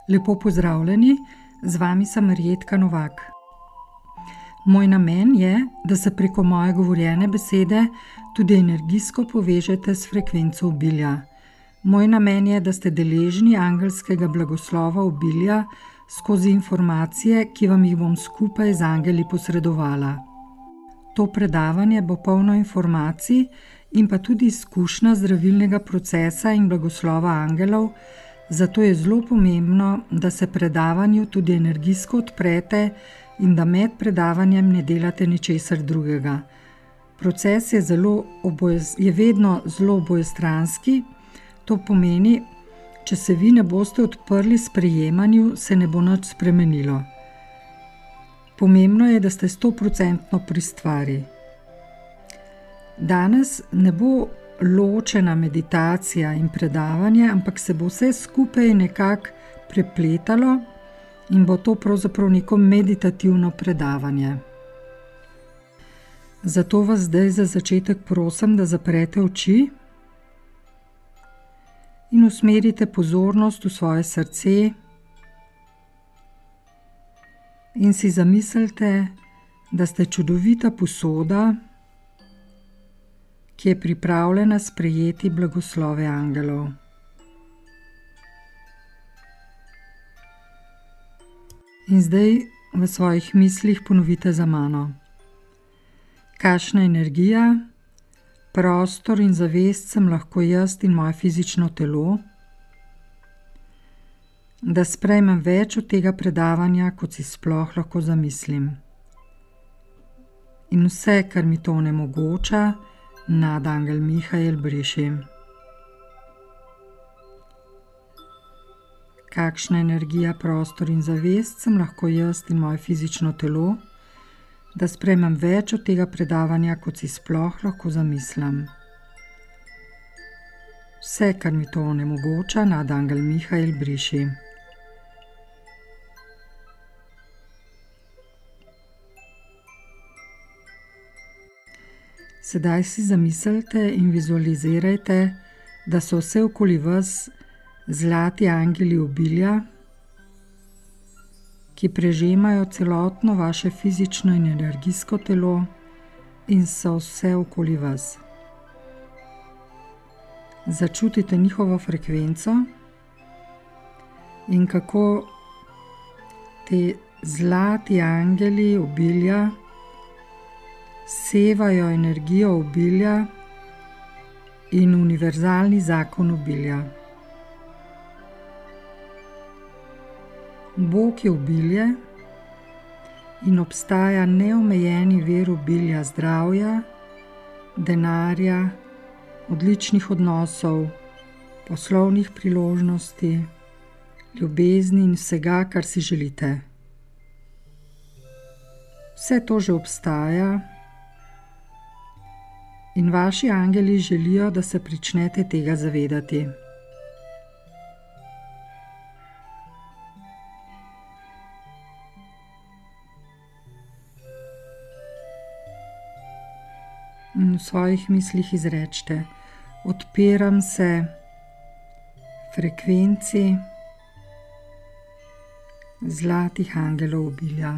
Lepo pozdravljeni, z vami sem Marjetka Novak. Moj namen je, da se preko moje govorjene besede tudi energijsko povežete s frekvenco obilja. Moj namen je, da ste deležni angelskega blagoslova obilja skozi informacije, ki vam jih bom skupaj z angeli posredovala. To predavanje bo polno informacij in pa tudi izkušnja zdravilnega procesa in blagoslova angelov, zato je zelo pomembno, da se predavanju tudi energijsko odprete in da med predavanjem ne delate ničesar drugega. Proces je vedno zelo obojestranski, to pomeni, če se vi ne boste odprli sprejemanju, se ne bo nič spremenilo. Pomembno je, da ste 100% pri stvari. Danes ne bo ločena meditacija in predavanje, ampak se bo vse skupaj nekako prepletalo in bo to pravzaprav neko meditativno predavanje. Zato vas zdaj za začetek prosim, da zaprete oči in usmerite pozornost v svoje srce in si zamislite, da ste čudovita posoda, ki je pripravljena sprejeti blagoslove angelov. In zdaj v svojih mislih ponovite za mano. Kakšna energija, prostor in zavest sem lahko jaz in moje fizično telo, da sprejmem več od tega predavanja, kot si sploh lahko zamislim. In vse, kar mi to onemogoča, nadangel Mihael briši. Kakšna energija, prostor in zavest sem lahko jaz in moje fizično telo, da sprejmem več od tega predavanja, kot si sploh lahko zamislim. Vse, kar mi to onemogoča, nadangel Mihael briši. Sedaj si zamislite in vizualizirajte, da so vse okoli vas zlati angeli obilja, ki prežemajo celotno vaše fizično in energijsko telo in so vse okoli vas. Začutite njihovo frekvenco in kako ti zlati angeli obilja sevajo energijo obilja in univerzalni zakon obilja. Bog je obilje in obstaja neomejeni vir obilja zdravja, denarja, odličnih odnosov, poslovnih priložnosti, ljubezni in vsega, kar si želite. Vse to že obstaja in vaši angeli želijo, da se pričnete tega zavedati. In v svojih mislih izrečete: odpiram se frekvenci zlatih angelov obilja.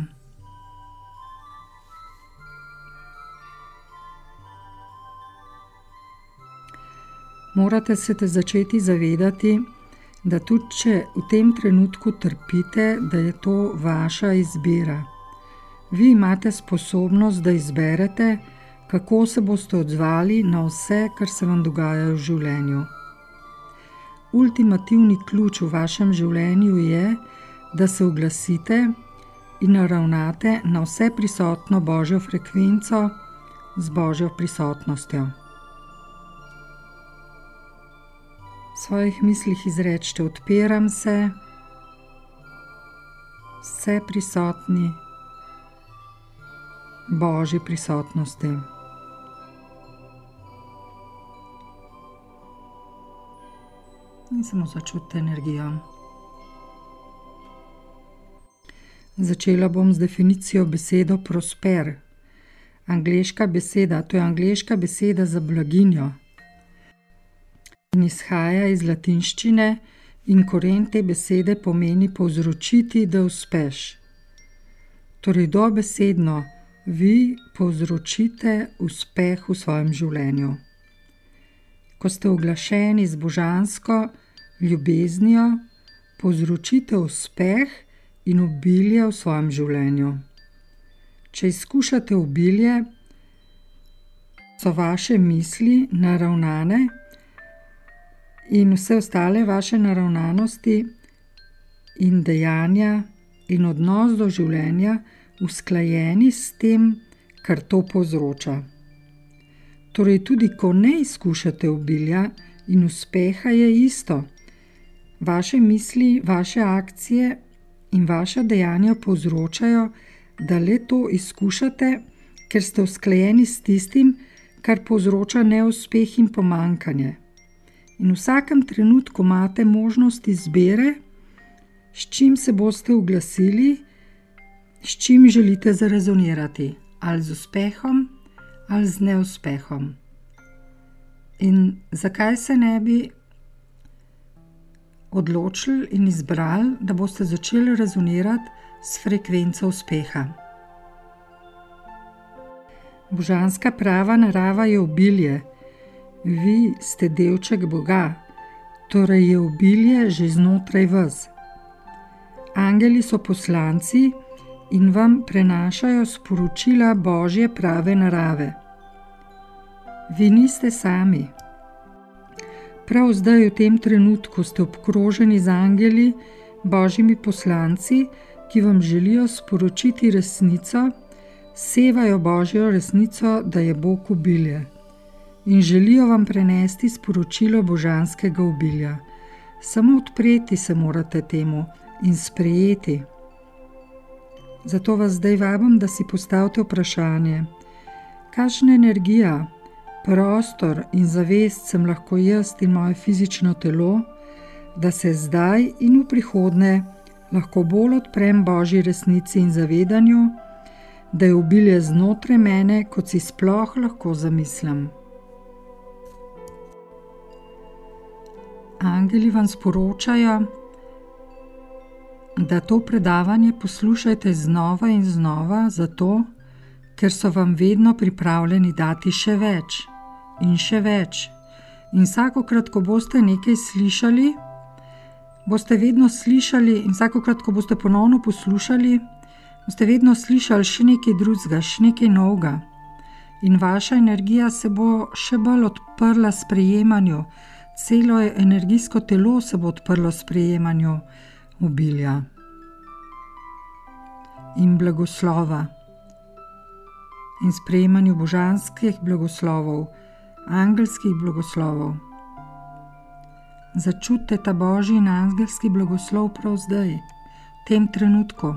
Morate se začeti zavedati, da tudi če v tem trenutku trpite, da je to vaša izbira. Vi imate sposobnost, da izberete, kako se boste odzvali na vse, kar se vam dogaja v življenju. Ultimativni ključ v vašem življenju je, da se oglasite in naravnate na vse prisotno Božjo frekvenco z Božjo prisotnostjo. V svojih mislih izrečete: odpiram se vse prisotni Božji prisotnosti. In samo začutite energijo. Začela bom z definicijo besedo prosper. Angleška beseda, to je angleška beseda za blaginjo. In izhaja iz latinščine in koren te besede pomeni povzročiti, da uspeš. Torej dobesedno vi povzročite uspeh v svojem življenju. Ko ste uglašeni z božansko ljubeznijo, povzročite uspeh in obilje v svojem življenju. Če izkušate obilje, so vaše misli naravnane in vse ostale vaše naravnanosti in dejanja in odnos do življenja usklajeni s tem, kar to povzroča. Torej tudi ko ne izkušate obilja in uspeha, je isto. Vaše misli, vaše akcije in vaša dejanja povzročajo, da le to izkušate, ker ste usklajeni s tistim, kar povzroča neuspeh in pomanjkanje. In v vsakem trenutku imate možnost izbire, s čim se boste oglasili, s čim želite zarezonirati, ali z uspehom ali z neuspehom. In zakaj se ne bi odločili in izbrali, da boste začeli rezonirati s frekvenco uspeha. Božanska prava narava je obilje. Vi ste delček Boga, torej je obilje že znotraj vas. Angeli so poslanci in vam prenašajo sporočila Božje prave narave. Vi niste sami. Prav zdaj v tem trenutku ste obkroženi z angeli, Božjimi poslanci, ki vam želijo sporočiti resnico, sevajo Božjo resnico, da je Bog obilje. In želijo vam prenesti sporočilo božanskega obilja. Samo odpreti se morate temu in sprejeti. Zato vas zdaj vabim, da si postavite vprašanje, kakšna energija, prostor in zavest sem lahko jaz in moje fizično telo, da se zdaj in v prihodnje lahko bolj odprem Božji resnici in zavedanju, da je obilje znotraj mene, kot si sploh lahko zamislim. Angeli vam sporočajo, da to predavanje poslušajte znova in znova, zato, ker so vam vedno pripravljeni dati še več in še več. In vsakokrat, ko boste nekaj slišali, boste vedno slišali in vsakokrat, ko boste ponovno poslušali, boste vedno slišali še nekaj drugega, še nekaj novega. In vaša energija se bo še bolj odprla sprejemanju, celo energijsko telo se bo odprlo sprejemanju obilja in blagoslova in sprejemanju božanskih blagoslovov, angelskih blagoslovov. Začutite ta Božji in angelski blagoslov prav zdaj, v tem trenutku.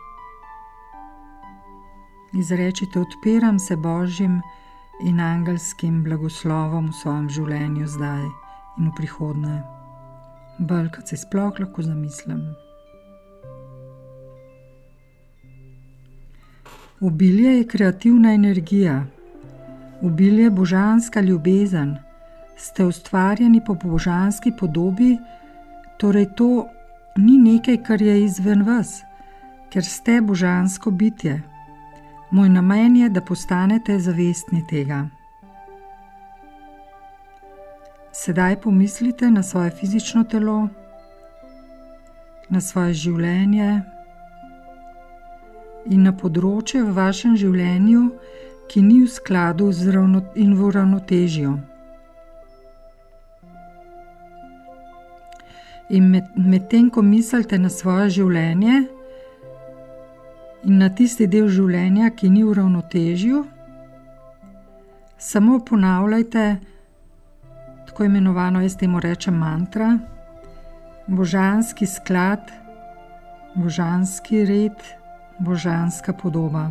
Izrečite, odpiram se Božjim in angelskim blagoslovom v svojem življenju zdaj in v prihodnje. Bolj, kot se sploh lahko zamislim. Obilje je kreativna energija. Obilje je božanska ljubezen. Ste ustvarjeni po božanski podobi, torej to ni nekaj, kar je izven vas, ker ste božansko bitje. Moj namen je, da postanete zavestni tega. Sedaj pomislite na svoje fizično telo, na svoje življenje in na področje v vašem življenju, ki ni v skladu in v uravnotežju. In medtem, ko mislite na svoje življenje in na tisti del življenja, ki ni v uravnotežju, samo ponavljajte tako imenovano, jaz temu rečem mantra, božanski sklad, božanski red, božanska podoba.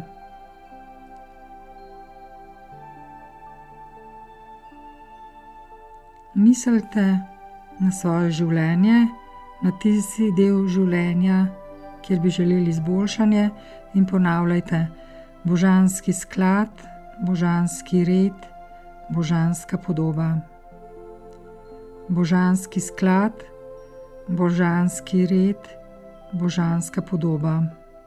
Mislite na svoje življenje, na tisti del življenja, kjer bi želeli izboljšanje, in ponavljajte božanski sklad, božanski red, božanska podoba. Božanski sklad, božanski red, božanska podoba,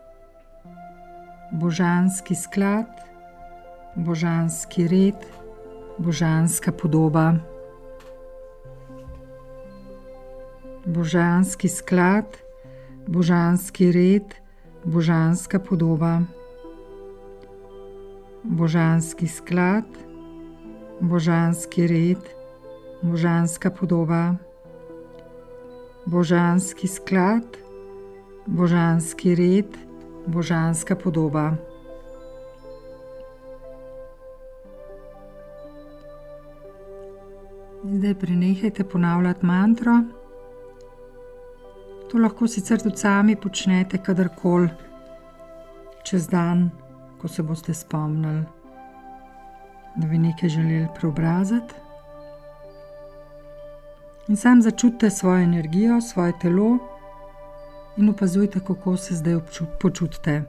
božanski sklad, božanski red, božanska podoba, božanski sklad, božanski red, božanska podoba, božanski sklad, božanski red, božanska podoba, božanski sklad, božanski red, božanska podoba. Zdaj prenehajte ponavljati mantro. To lahko sicer tudi sami počnete kadarkoli čez dan, ko se boste spomnili, da bi nekaj želeli preobraziti. In sam začutite svojo energijo, svoje telo in opazujte, kako se zdaj počutite.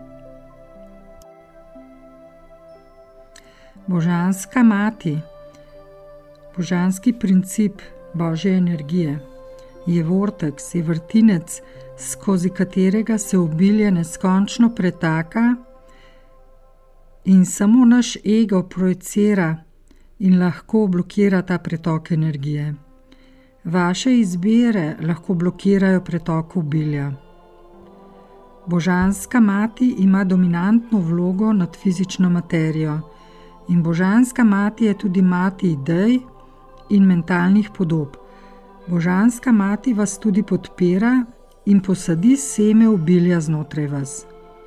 Božanska mati, božanski princip Božje energije je vorteks, je vrtinec, skozi katerega se obilje neskončno pretaka in samo naš ego projicira in lahko blokira ta pretok energije. Vaše izbire lahko blokirajo pretok obilja. Božanska mati ima dominantno vlogo nad fizično materijo in božanska mati je tudi mati idej in mentalnih podob. Božanska mati vas tudi podpira in posadi seme obilja znotraj vas.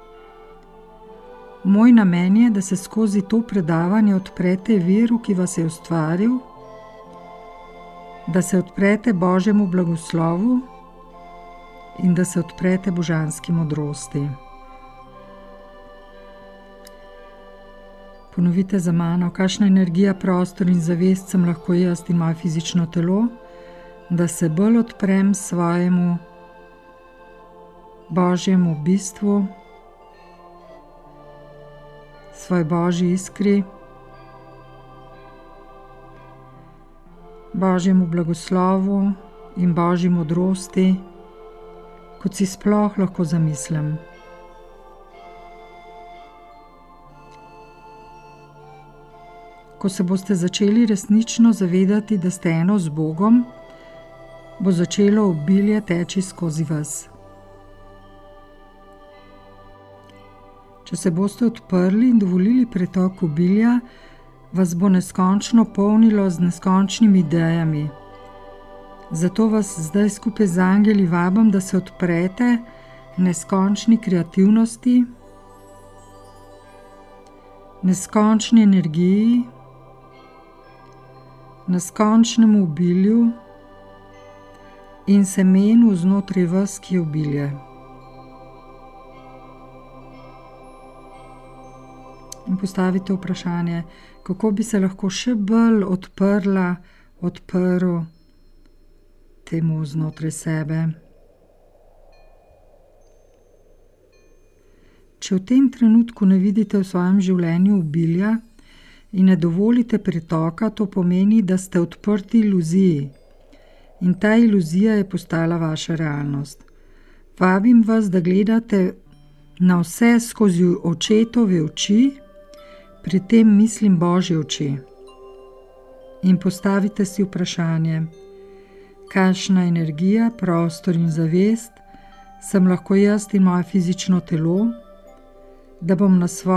Moj namen je, da se skozi to predavanje odprete viru, ki vas je ustvaril, da se odprete Božjemu blagoslovu in da se odprete božanski modrosti. Ponovite za mano, kakšna energija, prostor in zavest sem lahko jaz in moje fizično telo, da se bolj odprem svojemu Božjemu bistvu, svoj Božji iskri, Božjemu blagoslovu in Božji modrosti, kot si sploh lahko zamislim. Ko se boste začeli resnično zavedati, da ste eno z Bogom, bo začelo obilje teči skozi vas. Če se boste odprli in dovolili pretok obilja, vas bo neskončno polnilo z neskončnimi idejami. Zato vas zdaj skupaj z angeli vabim, da se odprete neskončni kreativnosti, neskončni energiji, neskončnemu obilju in semenu znotraj vas, ki je obilje. In postavite vprašanje, kako bi se lahko še bolj odprl temu znotraj sebe. Če v tem trenutku ne vidite v svojem življenju obilja in ne dovolite pretoka, to pomeni, da ste odprti iluziji. In ta iluzija je postala vaša realnost. Vabim vas, da gledate na vse skozi očetove oči, pri tem mislim Božje oči. In postavite si vprašanje, kakšna energija, prostor in zavest sem lahko jaz in moje fizično telo, da bom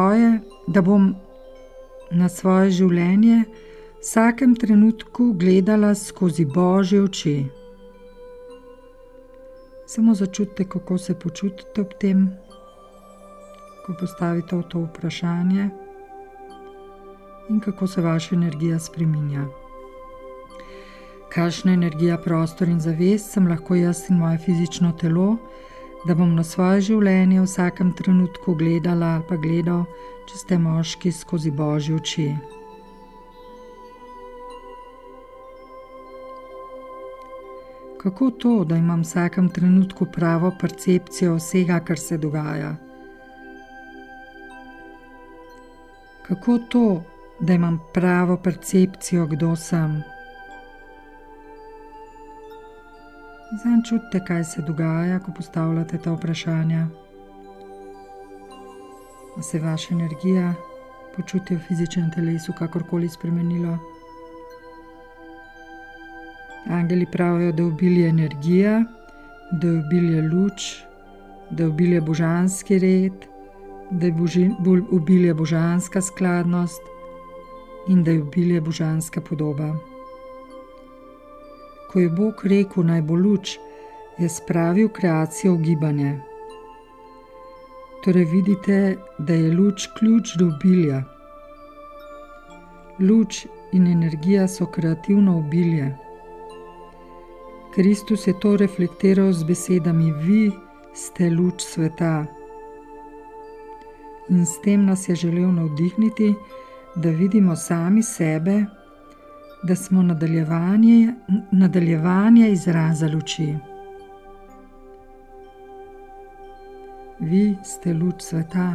na svoje življenje v vsakem trenutku gledala skozi Božje oči. Samo začutite, kako se počutite ob tem, ko postavite to vprašanje in kako se vaša energija spreminja. Kakšna energija, prostor in zavest sem lahko jaz in moje fizično telo, da bom na svoje življenje v vsakem trenutku gledala ali pa gledal, če ste moški, skozi Božje oči. Kako to, da imam v vsakem trenutku pravo percepcijo vsega, kar se dogaja? Kako to, da imam pravo percepcijo, kdo sem? Zdaj čutite, kaj se dogaja, ko postavljate ta vprašanja. A se vaša energija počuti v fizičnem telesu kakorkoli spremenilo? Angeli pravijo, da je obilje energija, da je obilje luč, da je obilje božanski red, da je obilje božanska skladnost in da je obilje božanska podoba. Ko je Bog rekel, naj bo luč, je spravil kreacijo v gibanje. Torej vidite, da je luč ključ do obilja. Luč in energija so kreativno obilje. Kristus je to reflektiral z besedami: vi ste luč sveta. In s tem nas je želel navdihniti, da vidimo sami sebe, da smo nadaljevanje izraza luči. Vi ste luč sveta.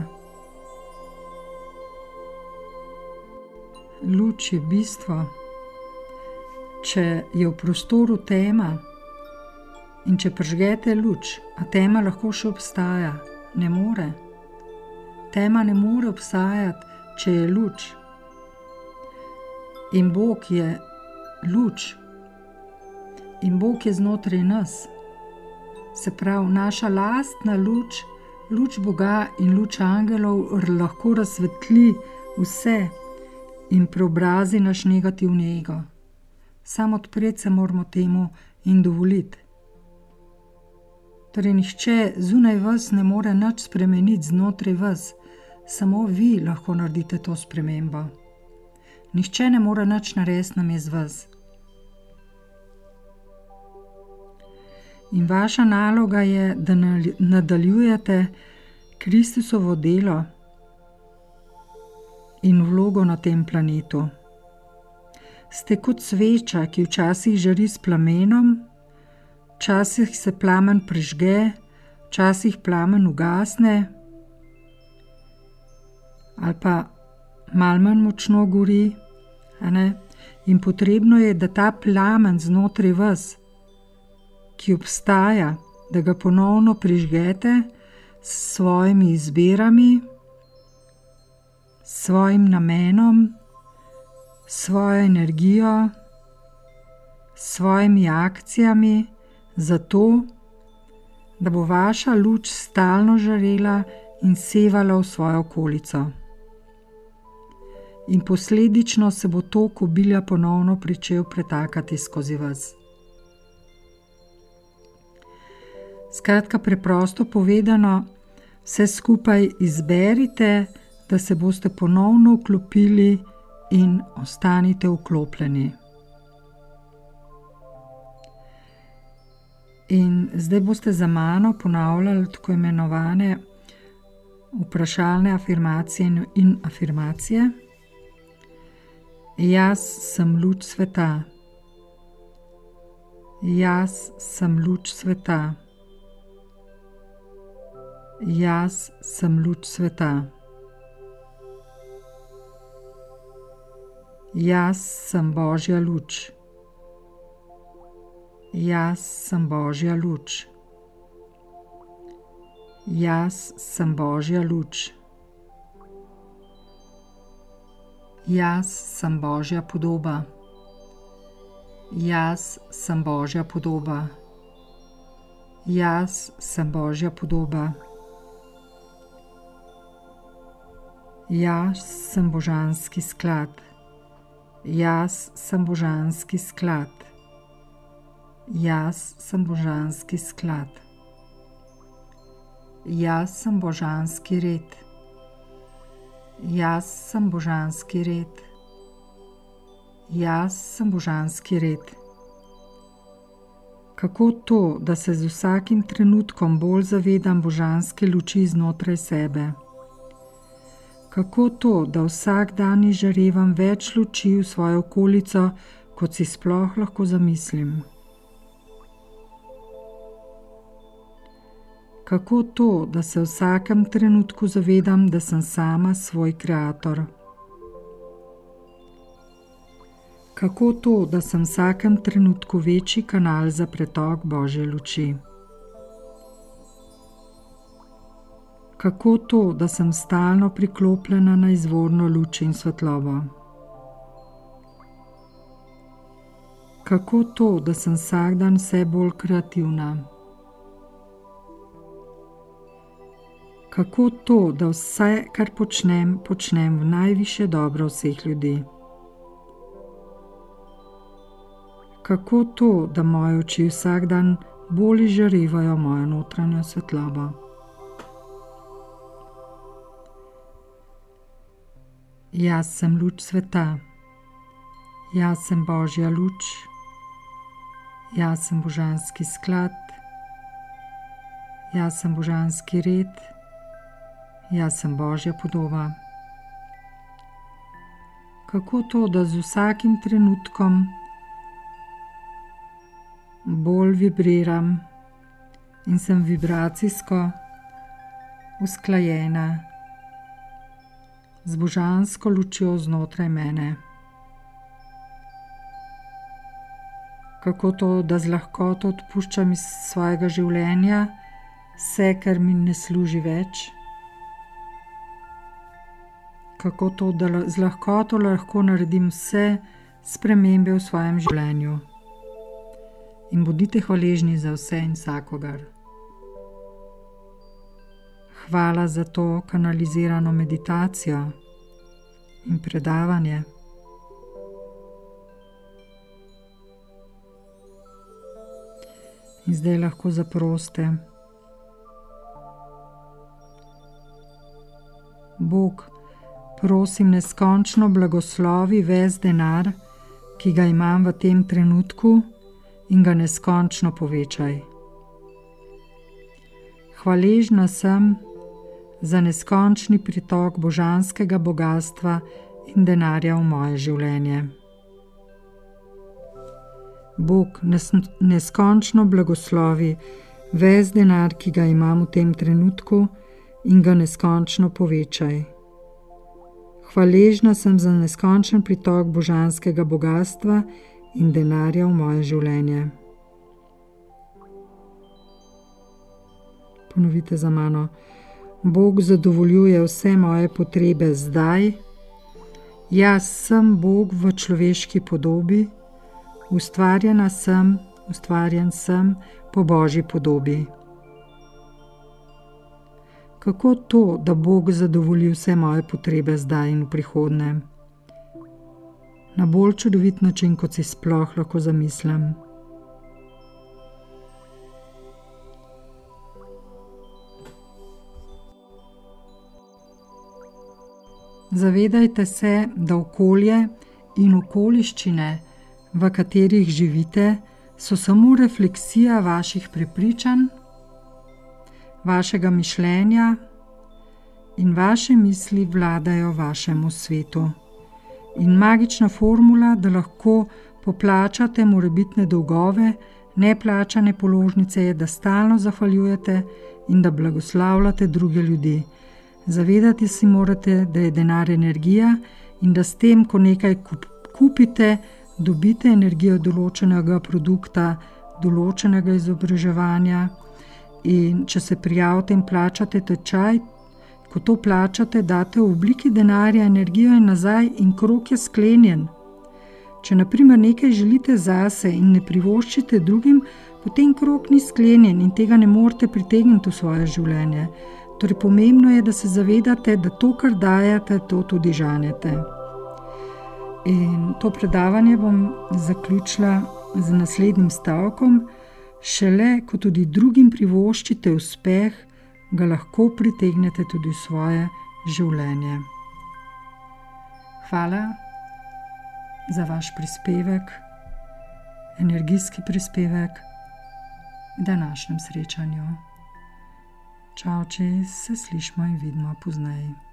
Luč je bistvo. Če je v prostoru tema in če prižgete luč, a tema lahko še obstaja? Ne more. Tema ne more obstajati, če je luč. In Bog je luč. In Bog je znotraj nas. Se pravi, naša lastna luč, luč Boga in luč angelov lahko razsvetli vse in preobrazi naš negativni ego. Samo odpreti se moramo temu in dovoliti. Torej, nihče zunaj vas ne more nič spremeniti znotraj vas, samo vi lahko naredite to spremembo. Nihče ne more nič narediti namesto vas. In vaša naloga je, da nadaljujete Kristusovo delo in vlogo na tem planetu. Ste kot sveča, ki včasih žari s plamenom, včasih se plamen prižge, včasih plamen ugasne, ali pa malo manj močno gori, in potrebno je, da ta plamen znotraj vas, ki obstaja, da ga ponovno prižgete s svojimi izbirami, s svojim namenom, s svojo energijo, s svojimi akcijami, zato, da bo vaša luč stalno žarela in sevala v svojo okolico. In posledično se bo tok obilja ponovno pričel pretakati skozi vas. Skratka, preprosto povedano, vse skupaj izberite, da se boste ponovno vklopili in ostanite vklopljeni. In zdaj boste za mano ponavljali tako imenovane vprašalne afirmacije in afirmacije. Jaz sem luč sveta. Jaz sem luč sveta. Jaz sem luč sveta. Jaz sem Božja luč. Jaz sem Božja luč. Jaz sem Božja luč. Jaz sem Božja podoba. Jaz sem Božja podoba. Jaz sem Božja podoba. Jaz sem božanski sklad. Jaz sem božanski sklad. Jaz sem božanski sklad. Jaz sem božanski red. Jaz sem božanski red. Jaz sem božanski red. Kako to, da se z vsakim trenutkom bolj zavedam božanske luči znotraj sebe? Kako to, da vsak dan izžarevam več luči v svojo okolico, kot si sploh lahko zamislim? Kako to, da se v vsakem trenutku zavedam, da sem sama svoj kreator? Kako to, da sem v vsakem trenutku večji kanal za pretok Božje luči? Kako to, da sem stalno priklopljena na izvorno luč in svetlobo? Kako to, da sem vsak dan vse bolj kreativna? Kako to, da vse, kar počnem, počnem v najvišje dobro vseh ljudi? Kako to, da moje oči vsak dan bolj izžarevajo mojo notranjo svetlobo? Jaz sem luč sveta. Jaz sem Božja luč. Jaz sem božanski sklad. Jaz sem božanski red. Jaz sem Božja podoba. Kako to, da z vsakim trenutkom bolj vibriram in sem vibracijsko usklajena z božansko lučjo znotraj mene? Kako to, da z lahkoto odpuščam iz svojega življenja vse, kar mi ne služi več? Kako to, da z lahkoto lahko naredim vse spremembe v svojem življenju? In bodite hvaležni za vse in vsakogar. Hvala za to kanalizirano meditacijo in predavanje. In zdaj lahko zaproste. Bog, prosim, neskončno blagoslovi ves denar, ki ga imam v tem trenutku, in ga neskončno povečaj. Hvaležna sem za neskončni pritok božanskega bogastva in denarja v moje življenje. Bog, neskončno blagoslovi ves denar, ki ga imam v tem trenutku, in ga neskončno povečaj. Hvaležna sem za neskončen pritok božanskega bogastva in denarja v moje življenje. Ponovite za mano. Bog zadovoljuje vse moje potrebe zdaj. Jaz sem Bog v človeški podobi. Ustvarjen sem po Božji podobi. Kako to, da Bog zadovolji vse moje potrebe zdaj in v prihodnje? Na bolj čudovit način, kot si sploh lahko zamislim. Zavedajte se, da okolje in okoliščine, v katerih živite, so samo refleksija vaših prepričanj, vašega mišljenja, in vaše misli vladajo vašemu svetu. In magična formula, da lahko poplačate morebitne dolgove, neplačane položnice, je, da stalno zahvaljujete in da blagoslavljate druge ljudi. Zavedati si morate, da je denar energija in da s tem, ko nekaj kupite, dobite energijo določenega produkta, določenega izobraževanja, in če se prijavite in plačate tečaj, ko to plačate, date v obliki denarja energijo in nazaj in krog je sklenjen. Če na primer nekaj želite zase in ne privoščite drugim, potem krog ni sklenjen in tega ne morete pritegniti v svoje življenje. Torej pomembno je, da se zavedate, da to, kar dajete, to tudi žanjete. In to predavanje bom zaključila z naslednjim stavkom. Šele, ko tudi drugim privoščite uspeh, ga lahko pritegnete tudi v svoje življenje. Hvala za vaš prispevek, energijski prispevek v današnjem srečanju. Čau, se slišimo in vidimo pozneje.